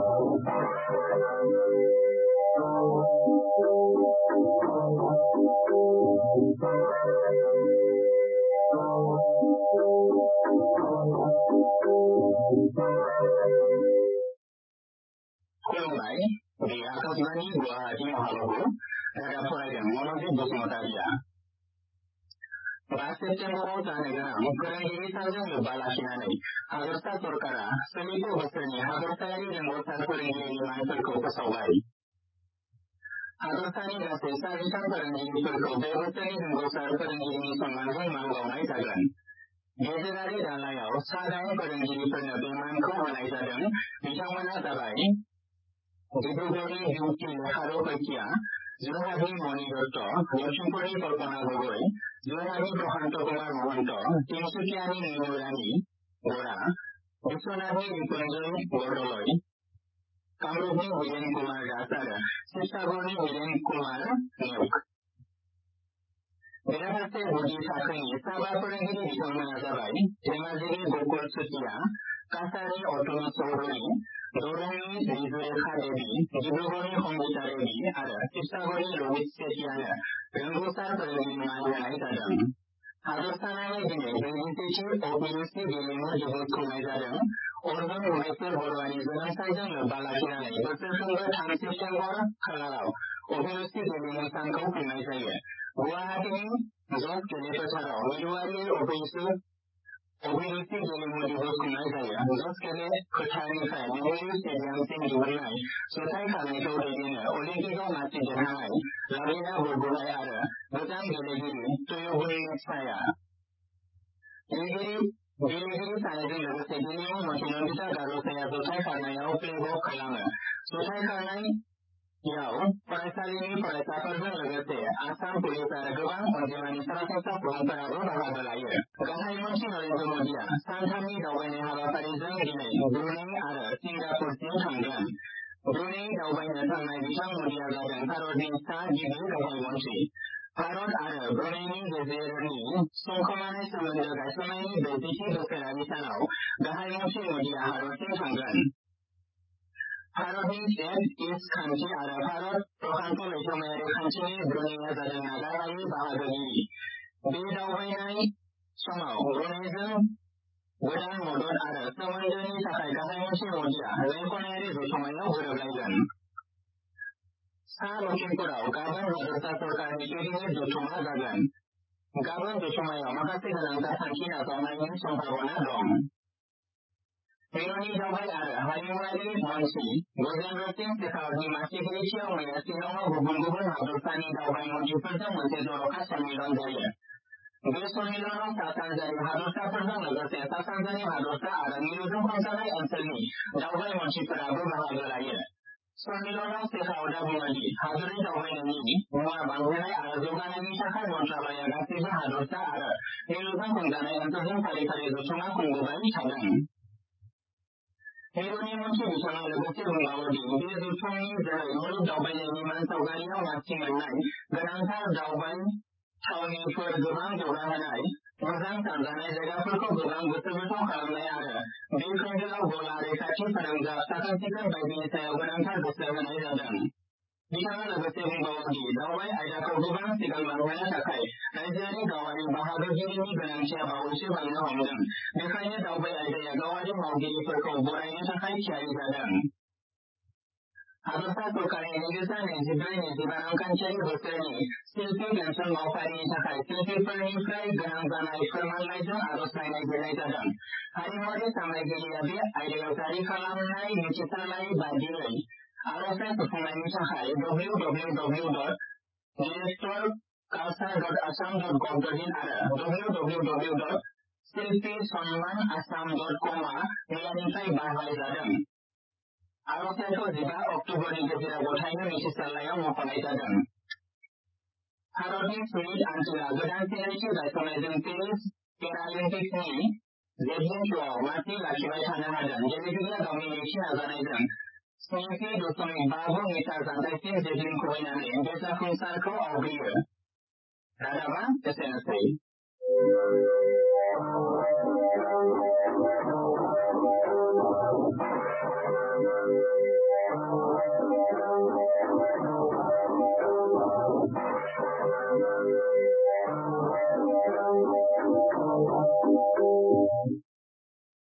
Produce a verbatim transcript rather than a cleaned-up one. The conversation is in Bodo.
खुलुमबाय बे आकाशवाणी गुवाहाटी महाबाबु रादाब फरायदों मनजित बसुमतारिया बा सेप्तेम्बराव जानो गोनां फोरोंगिरि सानजों लोब्बा लाखिनानै हादरसा सरकारा सोलिफु बोसोरनि हादरसायारि रोंग'सार फोरोंगिरिनि मानफोरखौ फोसावबाय। हादरसानि गासै सा जिथाम फोरोंगिरिफोरखौ बे बोसोरनि रोंग'सार फोरोंगिरिनि सन्मानजों मान बावनाय जागोन। गेजेरारि दालायाव सा दाइन फोरोंगिरिफोरनो बे मानखौ होनाय जादों। बिथांमोना जाबाय डिब्रुगड़नि बिउटि लेखार' फैथिया, जरहाटनि मणि दत्त, लखिमपुरनि कल्पना गगৈ, जरहाटनि प्रशांत कुमार महंत, तिनसुकियानि मीनु रानी बरा, विश्वनाथनि रिपुंजय बरदलै, कामरूपनि वीरेन कुमार दास आरो शिबसागरनि वीरेन कुमार नेउग। बेराफारसे गुदि थाखोनि साबा फोरोंगिरि बिथांमोना जाबाय धेमाजिनि गकुल चुटिया, काछारनि अतनु चौधरी, दरंनि रिजुरेखा देवी, डिब्रुगड़नि संगीता देवी आरो शिबसागरनि रहित सेठियानो रोंग'सार फोरोंगिरि मान होनाय जादों। हादरसानाङै दिनै ब्रैजिसेथि अपिएससि गेलेमु दिबस खुंनाय जादों। अर्जुन उमेशर बरुवानि जोनोम सानजों लोब्बा लाखिनानै बोसोरफ्रोमबो थाम सेप्तेम्बर खालाराव अपिएससि गेलेमु सानखौ खुंनाय जायो। गुवाहाटीनि जज गेले फोथाराव मिरुआरि अपिएससि गेलेमु दिबस खुंनाय जायो। जज गेले फोथारनिफ्राय मेम'रियेल स्टेडियामसिम दिहुननाय जथाय खारनायखौ दैदेनो अलिम्पिकआव मासि देरहानाय लाभलिना बरग'हाइ आरो गोजाम गेलेगिरि तयगुनिसाया। गेलेगिरि सानैजों लोगोसे गेलेमु मन्थ्रि नन्दिता गार'साया जथाय खारनायाव प्लेबेक खालामो। जथाय खारनायाव फरायसालिनि फरायसाफोरजों लोगोसे आसाम पुलिस आरो गोबां अनजिमानि सरासनस्रा सुबुंफोराबो बाहागो लायो। गाहाय मन्थ्रि नरेन्द्र मोदिया सानथामनि दावबायनाय हाबाफारिजों दिनै ब्रुनेइ आरो सिंगापुरसिम थांगोन। ब्रुनेइ दावबायनो थांनाय बिथां मोदिया जादों भारतनि सा गिबि गाहाय मन्थ्रि। भारत आरो ब्रुनेइनि गेजेरनि सुंख'मानाय सोमोन्दो गायसननायनि ब्रैजिथि बोसोरारि सानाव गाहाय मन्थ्रि मोदिया हादरसिम थांगोन। भारतनि एक्ट इस्ट खान्थि आरो भारत प्रशान्त लैथोमायारि खान्थिनि ब्रुनेइया जादों नागारहायै बाहागोगिरि। बे दावबायनाय समाव ब्रुनेइजों गोदान मदद आरो सोमोन्दोनि थाखाय गाहाय मन्थ्रि मोदिया लैथोमायारि जथुम्मायाव गोरोबलायगोन। सा लखिमपुराव गाबोन हादरसा सरकारनि केबिनेट जथुम्मा जागोन। गाबोन जथुम्मायाव माखासे गोनांथार थांखि नाजावनायनि सम्भावना दं। मिरुनि दावबाय आरो हारिमुआरि मन्थ्रि गजेन्द्र सिंह शेखावतनि मासिगिरिथियाव मैया शिलंआव गुबुन गुबुन हादरसानि दावबाय मन्थ्रिफोरजों मोनसे जर'खा सन्मिलन जायो। बे सन्मिलनाव सा सानजानि हादरसाफोरजों लोगोसे सा सानजानि हादरसा आरो मिरुजों खुंजानाय ओनसोलनि दावबाय मन्थ्रिफोराबो बाहागो लायो। सन्मिलनाव शेखावतआ बुङोदि हादोरारि दावबायनायनि मुवा बांहोनाय आरो जौगानायनि थाखाय मन्त्रालयआ गासैबो हादरसा आरो मिरुजों खुंजानाय ओनसोलजों फारि फारि जथुम्मा खुंबोबाय थादों। मिरुनि मन्थ्रि बिथाङा लोगोसे बुंबावोदि बे जथुमनि जोहै मुलुग दावबायनायनि मानसावगारियाव मासि मोननाय गोनांथार दावबाय थावनिफोर, गोबां जौगाहोनाय, मोजां सानजानाय जायगाफोरखौ गोबां गोसोबोथाव खालामनाय आरो बे खोन्दोआव गला, रैखाथि, फोनांजाब, साखोन-सिखोन बायदिनि सायाव गोनांथार गोसो होनाय जादों। बिथाङा लोगोसे बुंबावोदि दावबाय आयदाखौ गोबां सिगां लांहोनो थाखाय रायजोआरि गावारि बाहागोगिरिनि गोनांथिया बावैसो बांनो हमदों। बेखायनो दावबाय आयदाया गावारि मावगिरिफोरखौ बरायनो थाखाय थियारि जादों। हादरसा सरकारनि नैरोजा नैजिब्रै नैजिबा रांखान्थियारि बोसोरनि शिल्पी पेन्सन मावफारिनि थाखाय शिल्पीफोरनिफ्राय गोनां जानाय फोरमानलाइजों आर'जलाइ बिनाय जादों। हारिमुआरि सामलायगिरिया बे आयदायाव जारि खालामनाय मिथिसारनाय बादियै आर'जलाइ सुफुंनायनि थाखाय W W W dot director culture dot Assam dot gov dot in आरो W W W dot Shilpi Sanman Assam dot कमआ मैयानिफ्राय बाहाय जादों। आर'जलाइखौ जिबा अक्ट'बरनि गेजेराव गथायनो मिथिसारनायाव मख'नाय जादों। भारतनि सुमित आन्टिलआ गोदान सिनायथि गायसननायजों पेरिस पेरालिम्पिक्सनि जेभलिन थ्र'आव मासि लाखिबाय थानो हादों। गेलेगिरिया गावनि नैथि नाजानायजों स्निजि दशमिक बा गु मिटार जानथायसिम जेभलिन खुबैनानै बे जाफुंसारखौ आवग्रियो। रादाबा एसेनोसै।